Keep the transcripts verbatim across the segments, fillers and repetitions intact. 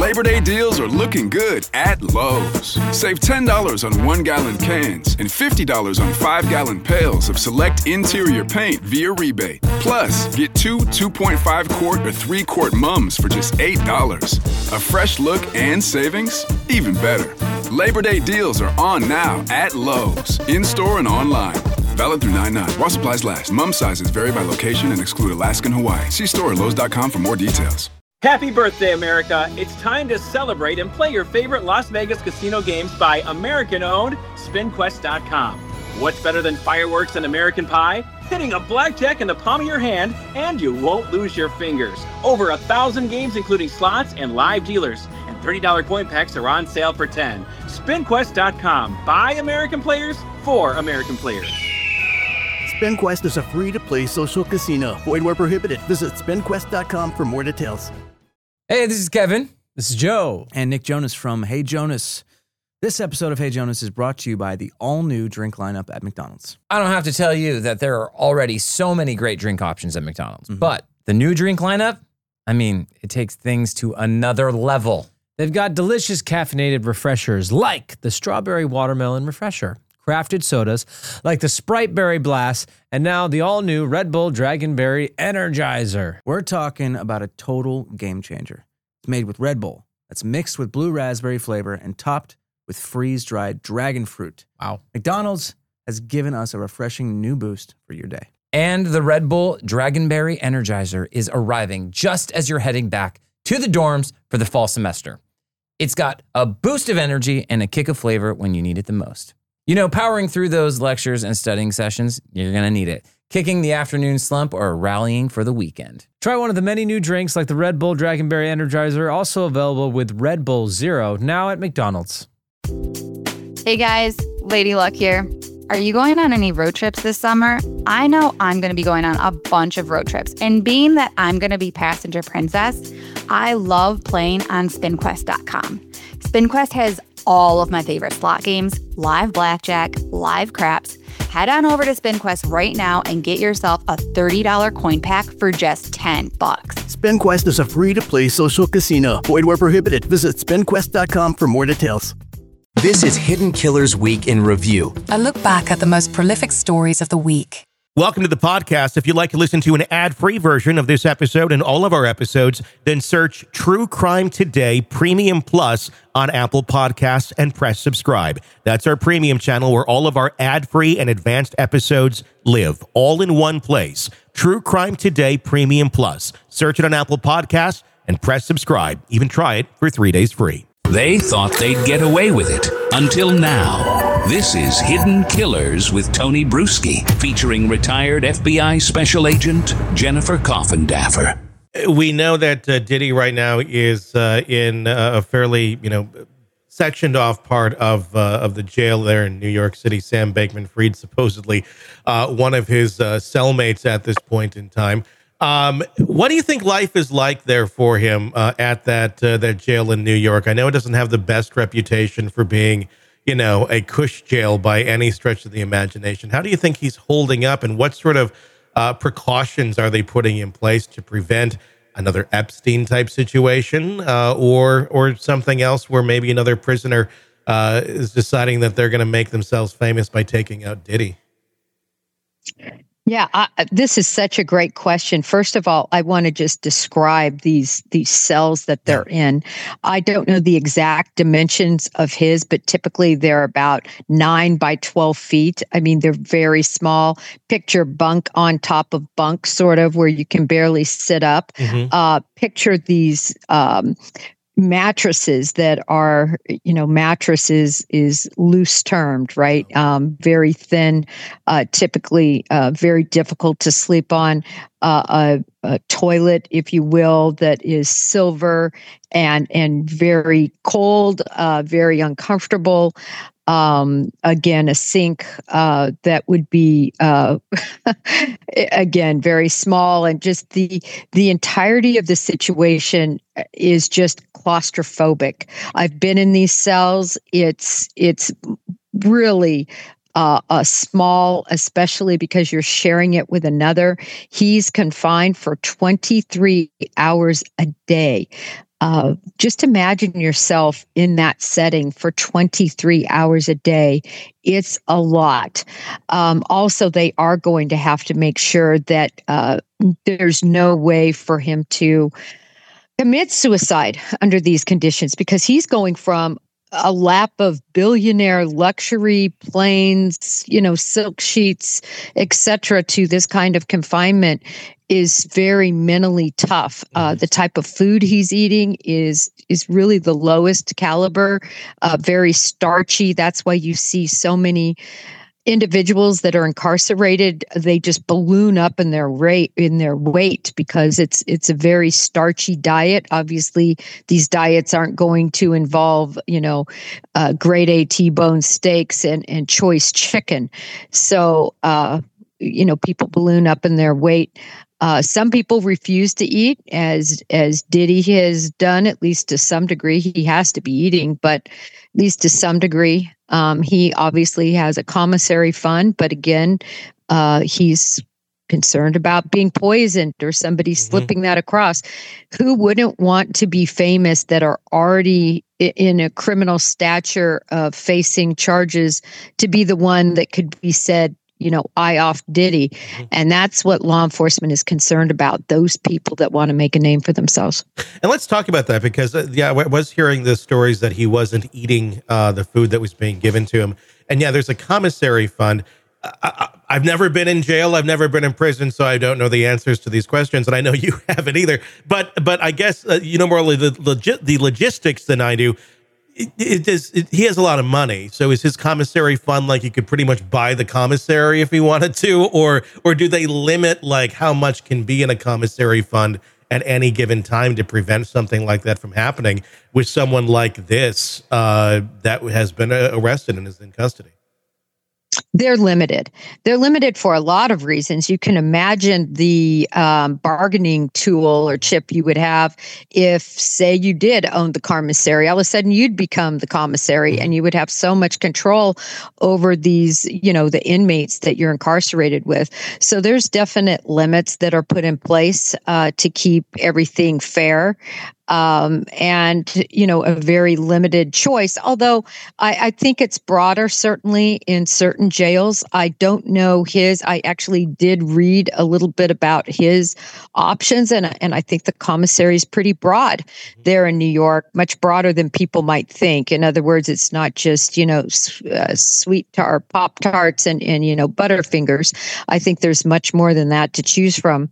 Labor Day deals are looking good at Lowe's. Save ten dollars on one-gallon cans and fifty dollars on five-gallon pails of select interior paint via rebate. Plus, get two two point five quart or three quart mums for just eight dollars. A fresh look and savings? Even better. Labor Day deals are on now at Lowe's, in-store and online. Valid through nine nine. While supplies last. Mum sizes vary by location and exclude Alaska and Hawaii. See store at lowes dot com for more details. Happy birthday, America. It's time to celebrate and play your favorite Las Vegas casino games by American-owned spin quest dot com. What's better than fireworks and American pie? Hitting a blackjack in the palm of your hand, and you won't lose your fingers. Over a thousand games, including slots and live dealers. And thirty dollars coin packs are on sale for ten dollars. spin quest dot com. By American players, for American players. SpinQuest is a free-to-play social casino. Void where prohibited. Visit spin quest dot com for more details. Hey, this is Kevin. This is Joe. And Nick Jonas from Hey Jonas. This episode of Hey Jonas is brought to you by the all-new drink lineup at McDonald's. I don't have to tell you that there are already so many great drink options at McDonald's. Mm-hmm. But the new drink lineup, I mean, it takes things to another level. They've got delicious caffeinated refreshers like the Strawberry Watermelon Refresher, crafted sodas like the Sprite Berry Blast, and now the all-new Red Bull Dragonberry Energizer. We're talking about a total game changer. It's made with Red Bull that's mixed with blue raspberry flavor and topped with freeze-dried dragon fruit. Wow. McDonald's has given us a refreshing new boost for your day. And the Red Bull Dragonberry Energizer is arriving just as you're heading back to the dorms for the fall semester. It's got a boost of energy and a kick of flavor when you need it the most. You know, powering through those lectures and studying sessions, you're going to need it. Kicking the afternoon slump or rallying for the weekend. Try one of the many new drinks like the Red Bull Dragonberry Energizer, also available with Red Bull Zero, now at McDonald's. Hey guys, Lady Luck here. Are you going on any road trips this summer? I know I'm going to be going on a bunch of road trips. And being that I'm going to be passenger princess, I love playing on spin quest dot com. SpinQuest has all of my favorite slot games, live blackjack, live craps. Head on over to SpinQuest right now and get yourself a thirty dollars coin pack for just ten bucks. SpinQuest is a free-to-play social casino. Void where prohibited. Visit spin quest dot com for more details. This is Hidden Killers Week in Review. A look back at the most prolific stories of the week. Welcome to the podcast. If you'd like to listen to an ad-free version of this episode and all of our episodes, then search True Crime Today Premium Plus on Apple Podcasts and press subscribe. That's our premium channel where all of our ad-free and advanced episodes live, all in one place. True Crime Today Premium Plus. Search it on Apple Podcasts and press subscribe. Even try it for three days free. They thought they'd get away with it until now. This is Hidden Killers with Tony Bruschi, featuring retired F B I Special Agent Jennifer Coffindaffer. We know that uh, Diddy right now is uh, in uh, a fairly, you know, sectioned off part of uh, of the jail there in New York City. Sam Bankman-Fried, supposedly uh, one of his uh, cellmates at this point in time. Um, what do you think life is like there for him uh, at that uh, that jail in New York? I know it doesn't have the best reputation for being, you know, a cush jail by any stretch of the imagination. How do you think he's holding up, and what sort of uh, precautions are they putting in place to prevent another Epstein type situation, uh, or or something else where maybe another prisoner uh, is deciding that they're going to make themselves famous by taking out Diddy? Yeah, I, this is such a great question. First of all, I want to just describe these these cells that they're in. I don't know the exact dimensions of his, but typically they're about nine by twelve feet. I mean, they're very small. Picture bunk on top of bunk, sort of, where you can barely sit up. Mm-hmm. Uh, picture these um, mattresses that are, you know, mattresses is loose termed, right? Um, very thin, uh, typically uh, very difficult to sleep on. Uh, a, a toilet, if you will, that is silver and and very cold, uh, very uncomfortable. Um, again, a sink uh, that would be uh, again very small, and just the the entirety of the situation is just claustrophobic. I've been in these cells. It's it's really uh, a small, especially because you're sharing it with another. He's confined for twenty-three hours a day. Uh, just imagine yourself in that setting for twenty-three hours a day. It's a lot. Um, also, they are going to have to make sure that uh, there's no way for him to commit suicide under these conditions, because he's going from a lap of billionaire luxury planes, you know, silk sheets, et cetera, to this kind of confinement is very mentally tough. Uh, the type of food he's eating is is really the lowest caliber, uh, very starchy. That's why you see so many individuals that are incarcerated, they just balloon up in their rate in their weight because it's it's a very starchy diet. Obviously, these diets aren't going to involve, you know, uh, grade A T-bone steaks and and choice chicken. So, uh, you know, people balloon up in their weight. Uh, some people refuse to eat, as as Diddy has done, at least to some degree. He has to be eating, but at least to some degree. Um, he obviously has a commissary fund, but again, uh, he's concerned about being poisoned or somebody mm-hmm. slipping that across. Who wouldn't want to be famous that are already in a criminal stature of facing charges to be the one that could be said, you know, eye off Diddy? Mm-hmm. And that's what law enforcement is concerned about, those people that want to make a name for themselves. And let's talk about that because, uh, yeah, I was hearing the stories that he wasn't eating uh, the food that was being given to him. And yeah, there's a commissary fund. I, I, I've never been in jail. I've never been in prison, so I don't know the answers to these questions. And I know you haven't either. But but I guess uh, you know more the, logi- the logistics than I do. It, it is, it, he has a lot of money. So is his commissary fund like he could pretty much buy the commissary if he wanted to? Or or do they limit like how much can be in a commissary fund at any given time to prevent something like that from happening with someone like this uh, that has been uh, arrested and is in custody? They're limited. They're limited for a lot of reasons. You can imagine the um, bargaining tool or chip you would have if, say, you did own the commissary. All of a sudden, you'd become the commissary, and you would have so much control over these, you know, the inmates that you're incarcerated with. So there's definite limits that are put in place uh, to keep everything fair. Um, and, you know, a very limited choice, although I, I think it's broader, certainly in certain jails. I don't know his, I actually did read a little bit about his options, and, and I think the commissary is pretty broad there in New York, much broader than people might think. In other words, it's not just, you know, uh, sweet tar, Pop Tarts and, and, you know, Butterfingers. I think there's much more than that to choose from.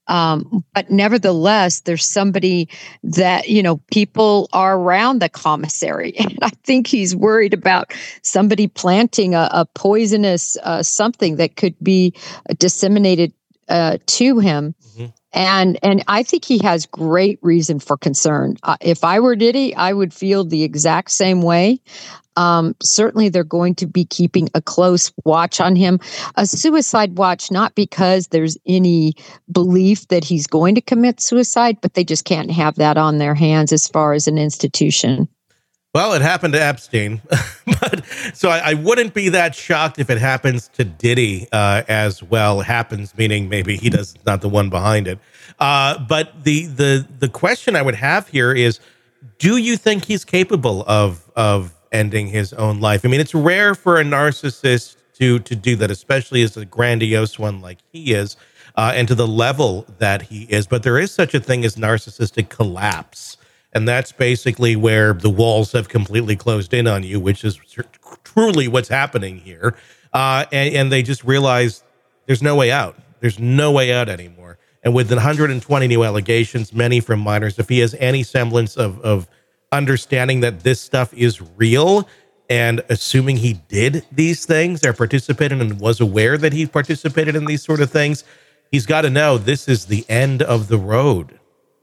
Um, but nevertheless, there's somebody that, you know, people are around the commissary. And I think he's worried about somebody planting a, a poisonous uh, something that could be disseminated uh, to him. Mm-hmm. And and I think he has great reason for concern. Uh, if I were Diddy, I would feel the exact same way. Um, certainly, they're going to be keeping a close watch on him. A suicide watch, not because there's any belief that he's going to commit suicide, but they just can't have that on their hands as far as an institution. Well, it happened to Epstein, but so I, I wouldn't be that shocked if it happens to Diddy uh, as well. Happens, meaning maybe he does not the one behind it. Uh, but the the the question I would have here is, do you think he's capable of of ending his own life? I mean, it's rare for a narcissist to to do that, especially as a grandiose one like he is, uh, and to the level that he is. But there is such a thing as narcissistic collapse. And that's basically where the walls have completely closed in on you, which is tr- truly what's happening here. Uh, and, and they just realize there's no way out. There's no way out anymore. And with one hundred twenty new allegations, many from minors, if he has any semblance of, of understanding that this stuff is real, and assuming he did these things or participated and was aware that he participated in these sort of things, he's got to know this is the end of the road.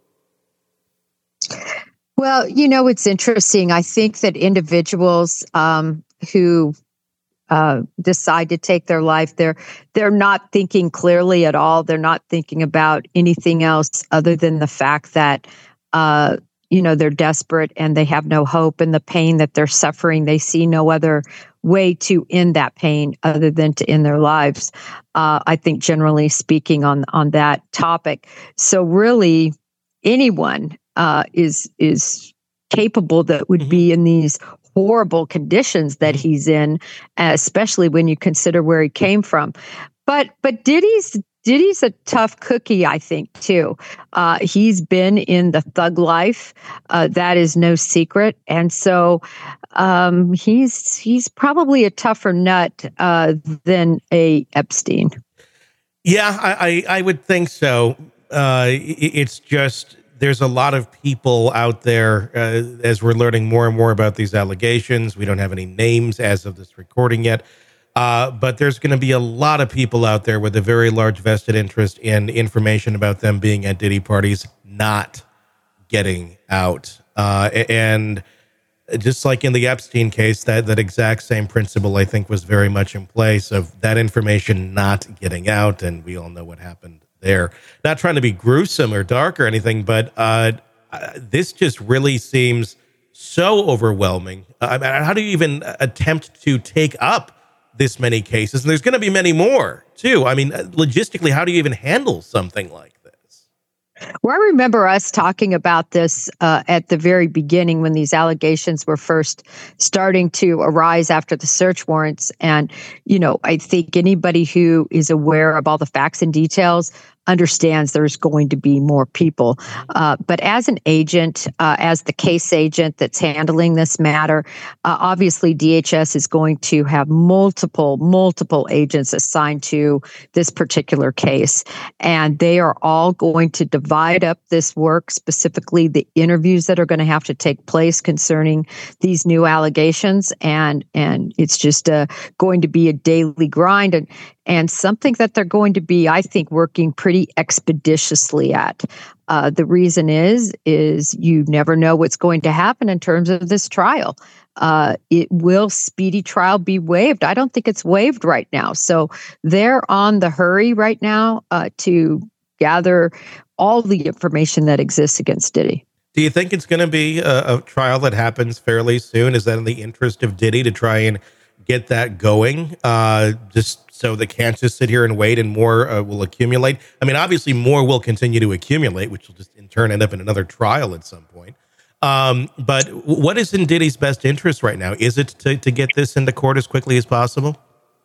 Well, you know, it's interesting. I think that individuals um, who uh, decide to take their life, they're they're not thinking clearly at all. They're not thinking about anything else other than the fact that, uh, you know, they're desperate and they have no hope, and the pain that they're suffering, they see no other way to end that pain other than to end their lives. Uh, I think generally speaking on, on that topic. So really, anyone uh, is is capable that would be in these horrible conditions that he's in, especially when you consider where he came from. But but Diddy's Diddy's a tough cookie, I think, too. Uh, he's been in the thug life. Uh, that is no secret. And so um, he's he's probably a tougher nut uh, than a Epstein. Yeah, I, I, I would think so. Uh, it, it's just there's a lot of people out there uh, as we're learning more and more about these allegations. We don't have any names as of this recording yet. Uh, but there's going to be a lot of people out there with a very large vested interest in information about them being at Diddy parties, not getting out. Uh, and just like in the Epstein case, that, that exact same principle, I think, was very much in place of that information not getting out. And we all know what happened there. Not trying to be gruesome or dark or anything, but uh, this just really seems so overwhelming. Uh, how do you even attempt to take up this many cases? And there's going to be many more too. I mean, logistically, how do you even handle something like this? Well, I remember us talking about this uh, at the very beginning when these allegations were first starting to arise after the search warrants. And, you know, I think anybody who is aware of all the facts and details understands there's going to be more people. Uh, but as an agent, uh, as the case agent that's handling this matter, uh, obviously D H S is going to have multiple, multiple agents assigned to this particular case. And they are all going to divide up this work, specifically the interviews that are going to have to take place concerning these new allegations. And, and it's just uh, going to be a daily grind. And, and something that they're going to be, I think, working pretty expeditiously at. Uh, the reason is, is you never know what's going to happen in terms of this trial. Uh, it will speedy trial be waived? I don't think it's waived right now. So they're on the hurry right now uh, to gather all the information that exists against Diddy. Do you think it's going to be a, a trial that happens fairly soon? Is that in the interest of Diddy to try and get that going, uh, just so they can't just sit here and wait and more uh, will accumulate? I mean, obviously more will continue to accumulate, which will just in turn end up in another trial at some point. Um, but what is in Diddy's best interest right now? Is it to, to get this into court as quickly as possible?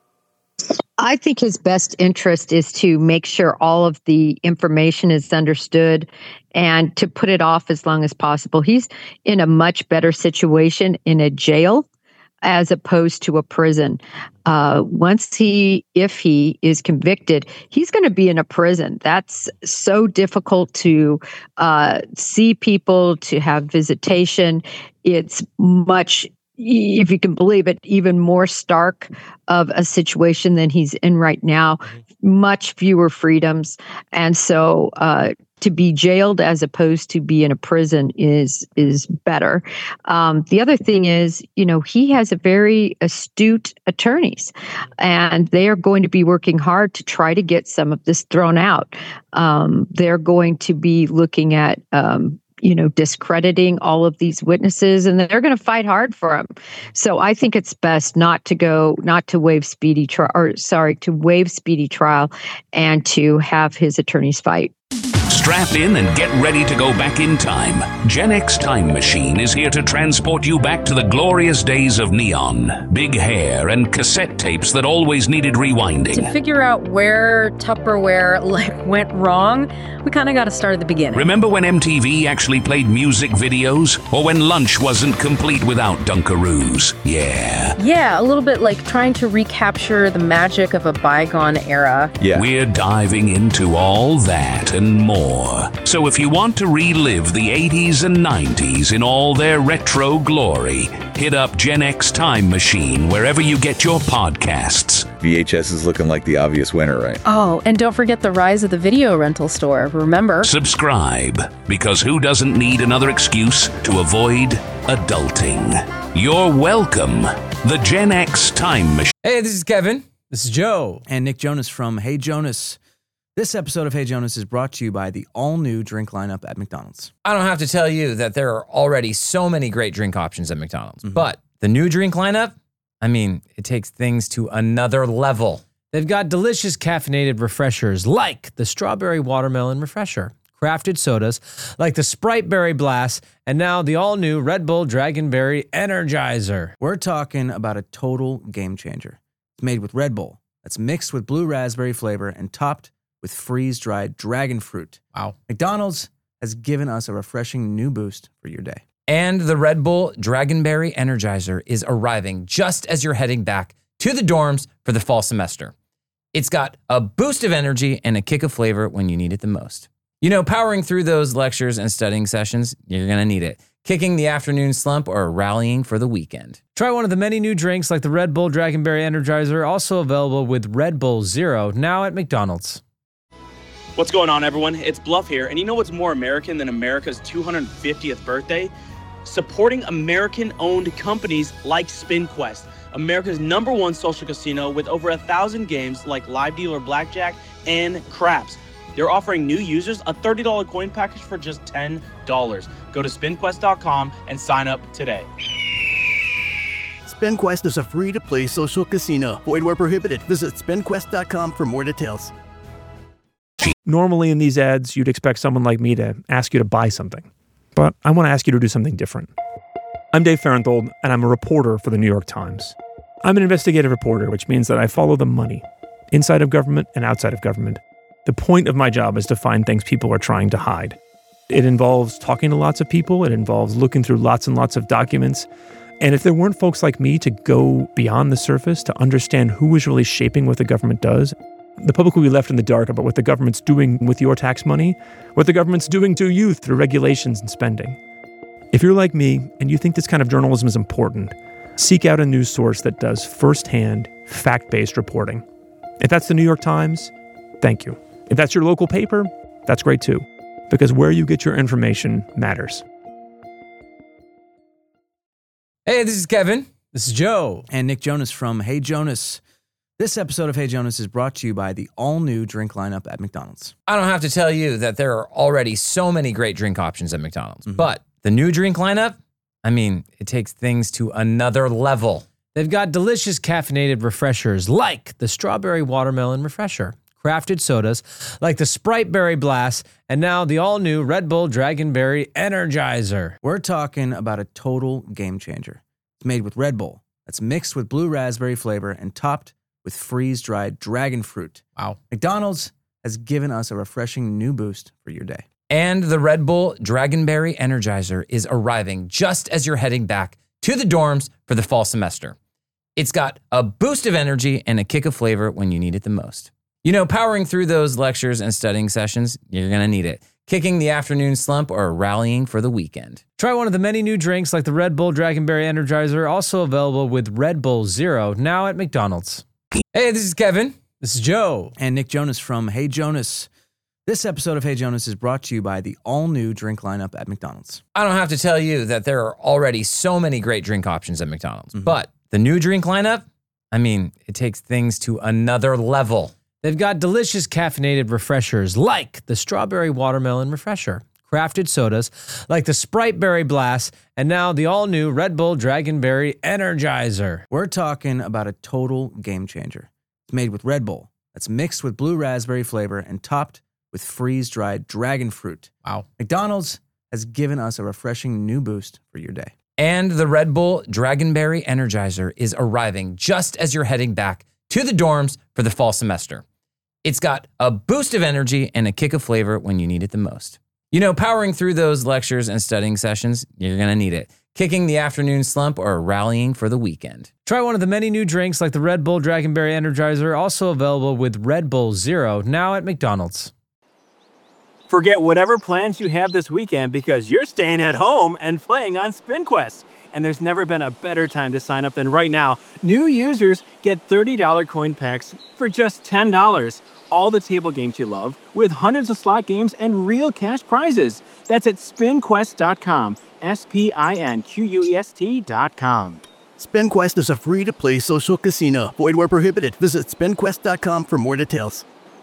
I think his best interest is to make sure all of the information is understood and to put it off as long as possible. He's in a much better situation in a jail as opposed to a prison. Uh, once he, if he is convicted, he's going to be in a prison. That's so difficult to uh, see people, to have visitation. It's much, if you can believe it, even more stark of a situation than he's in right now. Much fewer freedoms. And so uh, to be jailed as opposed to be in a prison is is better. Um, the other thing is, you know, he has a very astute attorneys, and they are going to be working hard to try to get some of this thrown out. Um, they're going to be looking at um, you know, discrediting all of these witnesses, and they're going to fight hard for him. So I think it's best not to go, not to waive speedy trial, or sorry, to waive speedy trial and to have his attorneys fight. Strap in and get ready to go back in time. Gen X Time Machine is here to transport you back to the glorious days of neon, big hair, and cassette tapes that always needed rewinding. To figure out where Tupperware like went wrong, we kind of got to start at the beginning. Remember when M T V actually played music videos? Or when lunch wasn't complete without Dunkaroos? Yeah. Yeah, a little bit like trying to recapture the magic of a bygone era. Yeah. We're diving into all that and more. So if you want to relive the eighties and nineties in all their retro glory, hit up Gen X Time Machine wherever you get your podcasts. V H S is looking like the obvious winner, right? Oh, and don't forget the rise of the video rental store. Remember? Subscribe, because who doesn't need another excuse to avoid adulting? You're welcome. The Gen X Time Machine. Hey, this is Kevin. This is Joe. And Nick Jonas from Hey Jonas. This episode of Hey Jonas is brought to you by the all-new drink lineup at McDonald's. I don't have to tell you that there are already so many great drink options at McDonald's, mm-hmm. but the new drink lineup, I mean, it takes things to another level. They've got delicious caffeinated refreshers like the Strawberry Watermelon Refresher. crafted sodas like the Sprite Berry Blast, and now the all-new Red Bull Dragonberry Energizer. We're talking about a total game changer. It's made with Red Bull. That's mixed with blue raspberry flavor and topped with freeze-dried dragon fruit. Wow. McDonald's has given us a refreshing new boost for your day. And the Red Bull Dragonberry Energizer is arriving just as you're heading back to the dorms for the fall semester. It's got a boost of energy and a kick of flavor when you need it the most. You know, powering through those lectures and studying sessions, you're going to need it. Kicking the afternoon slump or rallying for the weekend. Try one of the many new drinks like the Red Bull Dragonberry Energizer, also available with Red Bull Zero, now at McDonald's. What's going on, everyone? It's Bluff here, and you know what's more American than America's two hundred fiftieth birthday? Supporting American-owned companies like SpinQuest, America's number one social casino with over a thousand games like Live Dealer Blackjack and Craps. They're offering new users a thirty dollars coin package for just ten dollars. Go to spin quest dot com and sign up today. SpinQuest is a free-to-play social casino. Void where prohibited. Visit spin quest dot com for more details. Normally in these ads, you'd expect someone like me to ask you to buy something. But I want to ask you to do something different. I'm Dave Farenthold, and I'm a reporter for the New York Times. I'm an investigative reporter, which means that I follow the money, inside of government and outside of government. The point of my job is to find things people are trying to hide. It involves talking to lots of people. It involves looking through lots and lots of documents. And if there weren't folks like me to go beyond the surface, to understand who is really shaping what the government does, the public will be left in the dark about what the government's doing with your tax money, what the government's doing to you through regulations and spending. If you're like me and you think this kind of journalism is important, seek out a news source that does firsthand, fact-based reporting. If that's the New York Times, thank you. If that's your local paper, that's great too, because where you get your information matters. Hey, this is Kevin. This is Joe. And Nick Jonas from Hey Jonas. This episode of Hey Jonas is brought to you by the all-new drink lineup at McDonald's. I don't have to tell you that there are already so many great drink options at McDonald's. Mm-hmm. But the new drink lineup, I mean, it takes things to another level. They've got delicious caffeinated refreshers like the Strawberry Watermelon Refresher, crafted sodas like the Sprite Berry Blast, and now the all-new Red Bull Dragonberry Energizer. We're talking about a total game changer. It's made with Red Bull. That's mixed with blue raspberry flavor and topped with freeze-dried dragon fruit. Wow. McDonald's has given us a refreshing new boost for your day. And the Red Bull Dragonberry Energizer is arriving just as you're heading back to the dorms for the fall semester. It's got a boost of energy and a kick of flavor when you need it the most. You know, powering through those lectures and studying sessions, you're going to need it. Kicking the afternoon slump or rallying for the weekend. Try one of the many new drinks like the Red Bull Dragonberry Energizer, also available with Red Bull Zero, now at McDonald's. Hey, this is Kevin. This is Joe. And Nick Jonas from Hey Jonas. This episode of Hey Jonas is brought to you by the all-new drink lineup at McDonald's. I don't have to tell you that there are already so many great drink options at McDonald's. Mm-hmm. But the new drink lineup, I mean, it takes things to another level. They've got delicious caffeinated refreshers like the Strawberry Watermelon Refresher, crafted sodas like the Sprite Berry Blast, and now the all-new Red Bull Dragonberry Energizer. We're talking about a total game changer. It's made with Red Bull. That's mixed with blue raspberry flavor and topped with freeze-dried dragon fruit. Wow. McDonald's has given us a refreshing new boost for your day. And the Red Bull Dragonberry Energizer is arriving just as you're heading back to the dorms for the fall semester. It's got a boost of energy and a kick of flavor when you need it the most. You know, powering through those lectures and studying sessions, you're going to need it. Kicking the afternoon slump or rallying for the weekend. Try one of the many new drinks like the Red Bull Dragonberry Energizer, also available with Red Bull Zero, now at McDonald's. Forget whatever plans you have this weekend because you're staying at home and playing on SpinQuest. And there's never been a better time to sign up than right now. New users get thirty dollars coin packs for just ten dollars. All the table games you love with hundreds of slot games and real cash prizes. That's at spin quest dot com. S P I N Q U E S T dot com. SpinQuest is a free-to-play social casino. Void where prohibited. Visit spin quest dot com for more details.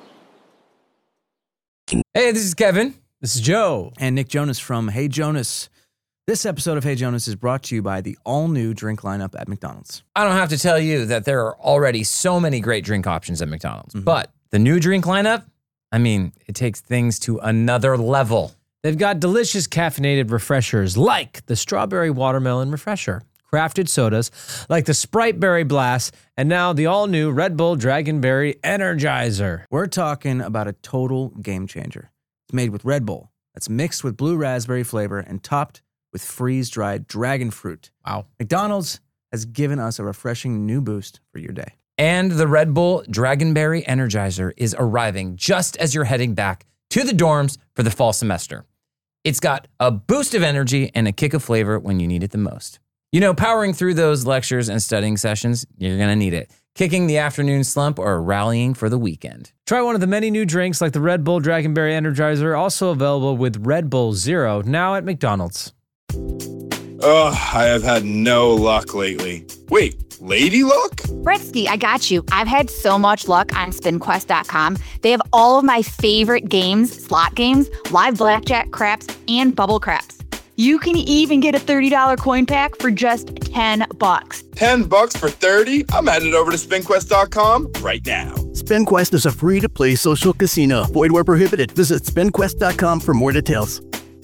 Hey, this is Kevin. This is Joe. And Nick Jonas from Hey Jonas. This episode of Hey Jonas is brought to you by the all-new drink lineup at McDonald's. I don't have to tell you that there are already so many great drink options at McDonald's. Mm-hmm. But the new drink lineup, I mean, it takes things to another level. They've got delicious caffeinated refreshers like the Strawberry Watermelon Refresher, crafted sodas like the Sprite Berry Blast, and now the all-new Red Bull Dragonberry Energizer. We're talking about a total game changer. It's made with Red Bull that's mixed with blue raspberry flavor and topped with freeze-dried dragon fruit. Wow. McDonald's has given us a refreshing new boost for your day. And the Red Bull Dragonberry Energizer is arriving just as you're heading back to the dorms for the fall semester. It's got a boost of energy and a kick of flavor when you need it the most. You know, powering through those lectures and studying sessions, you're going to need it. Kicking the afternoon slump or rallying for the weekend. Try one of the many new drinks like the Red Bull Dragonberry Energizer, also available with Red Bull Zero, now at McDonald's. Ugh, I have had no luck lately. Wait, lady luck? Bretsky, I got you. I've had so much luck on spin quest dot com. They have all of my favorite games, slot games, live blackjack, craps, and bubble craps. You can even get a thirty dollars coin pack for just ten bucks. ten bucks for thirty? I'm headed over to spin quest dot com right now. SpinQuest is a free-to-play social casino. Void where prohibited. Visit spin quest dot com for more details.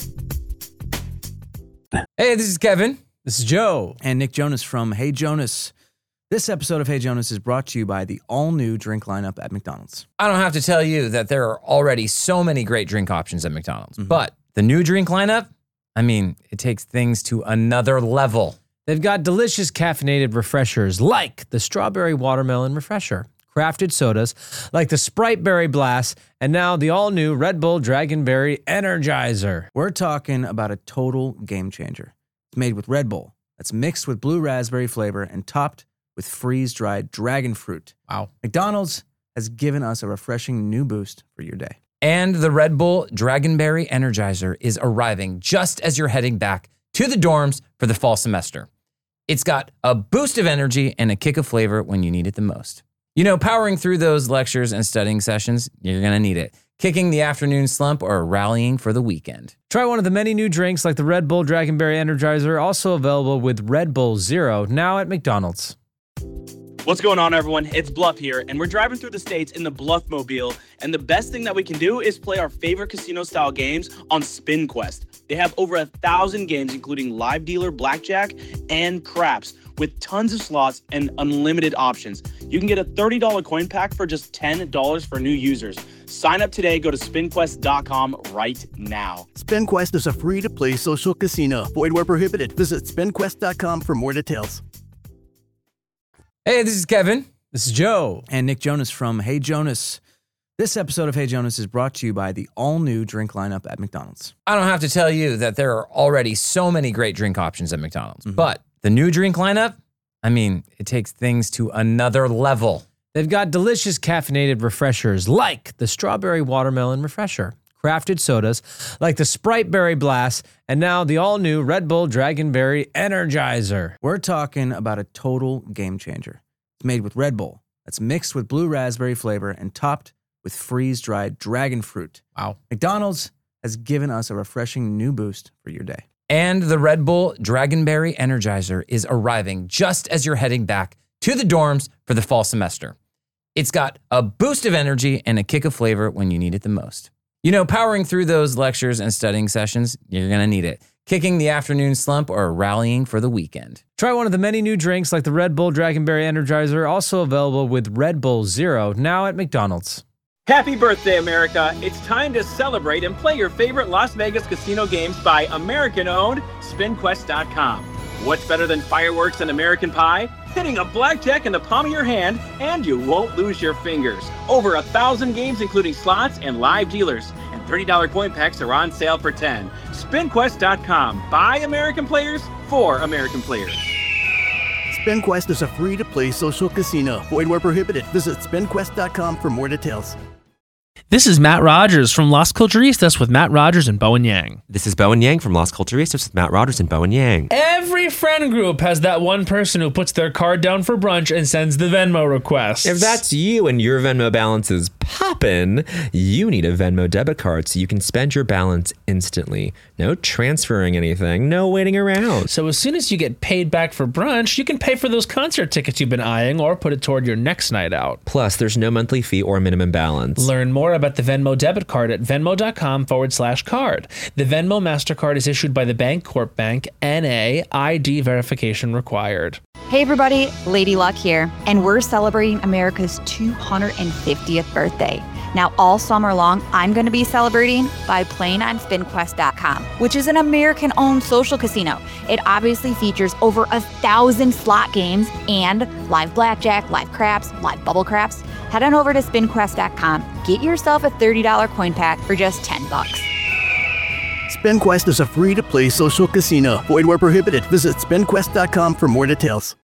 Hey, this is Kevin. This is Joe. And Nick Jonas from Hey Jonas. This episode of Hey Jonas is brought to you by the all-new drink lineup at McDonald's. I don't have to tell you that there are already so many great drink options at McDonald's. Mm-hmm. But the new drink lineup, I mean, it takes things to another level. They've got delicious caffeinated refreshers like the Strawberry Watermelon Refresher, crafted sodas like the Sprite Berry Blast, and now the all-new Red Bull Dragonberry Energizer. We're talking about a total game changer. It's made with Red Bull that's mixed with blue raspberry flavor and topped with freeze-dried dragon fruit. Wow. McDonald's has given us a refreshing new boost for your day. And the Red Bull Dragonberry Energizer is arriving just as you're heading back to the dorms for the fall semester. It's got a boost of energy and a kick of flavor when you need it the most. You know, powering through those lectures and studying sessions, you're going to need it. Kicking the afternoon slump or rallying for the weekend. Try one of the many new drinks like the Red Bull Dragonberry Energizer, also available with Red Bull Zero, now at McDonald's. What's going on, everyone? It's Bluff here, and we're driving through the states in the Bluffmobile, and the best thing that we can do is play our favorite casino-style games on SpinQuest. They have over a thousand games, including live dealer, blackjack, and craps, with tons of slots and unlimited options. You can get a thirty dollars coin pack for just ten dollars for new users. Sign up today. Go to spin quest dot com right now. SpinQuest is a free-to-play social casino. Void where prohibited. Visit spin quest dot com for more details. Hey, this is Kevin. This is Joe. And Nick Jonas from Hey Jonas. This episode of Hey Jonas is brought to you by the all-new drink lineup at McDonald's. I don't have to tell you that there are already so many great drink options at McDonald's. Mm-hmm. But the new drink lineup, I mean, it takes things to another level. They've got delicious caffeinated refreshers like the Strawberry Watermelon Refresher, crafted sodas like the Sprite Berry Blast, and now the all-new Red Bull Dragonberry Energizer. We're talking about a total game changer. It's made with Red Bull that's mixed with blue raspberry flavor and topped with freeze-dried dragon fruit. Wow. McDonald's has given us a refreshing new boost for your day. And the Red Bull Dragonberry Energizer is arriving just as you're heading back to the dorms for the fall semester. It's got a boost of energy and a kick of flavor when you need it the most. You know, powering through those lectures and studying sessions, you're going to need it. Kicking the afternoon slump or rallying for the weekend. Try one of the many new drinks like the Red Bull Dragonberry Energizer, also available with Red Bull Zero, now at McDonald's. Happy birthday, America. It's time to celebrate and play your favorite Las Vegas casino games by American-owned spin quest dot com. What's better than fireworks and American Pie? Hitting a blackjack in the palm of your hand, and you won't lose your fingers. Over a thousand games, including slots and live dealers. And thirty dollars coin packs are on sale for ten dollars. spin quest dot com. By American players, for American players. SpinQuest is a free-to-play social casino. Void where prohibited. Visit spin quest dot com for more details. This is Matt Rogers from Las Culturistas with Matt Rogers and Bowen Yang. This is Bowen Yang from Las Culturistas with Matt Rogers and Bowen Yang. Every friend group has that one person who puts their card down for brunch and sends the Venmo request. If that's you and your Venmo balance is poppin', you need a Venmo debit card so you can spend your balance instantly. No transferring anything, no waiting around. So as soon as you get paid back for brunch, you can pay for those concert tickets you've been eyeing or put it toward your next night out. Plus, there's no monthly fee or minimum balance. Learn more about the Venmo debit card at venmo.com forward slash card. The Venmo MasterCard is issued by the Bancorp Bank, N A, I D verification required. Hey everybody, Lady Luck here, and we're celebrating America's two hundred fiftieth birthday. Now, all summer long, I'm going to be celebrating by playing on spin quest dot com, which is an American-owned social casino. It obviously features over a thousand slot games and live blackjack, live craps, live bubble craps. Head on over to spin quest dot com. Get yourself a thirty dollars coin pack for just ten bucks. SpinQuest is a free-to-play social casino. Void where prohibited. Visit spin quest dot com for more details.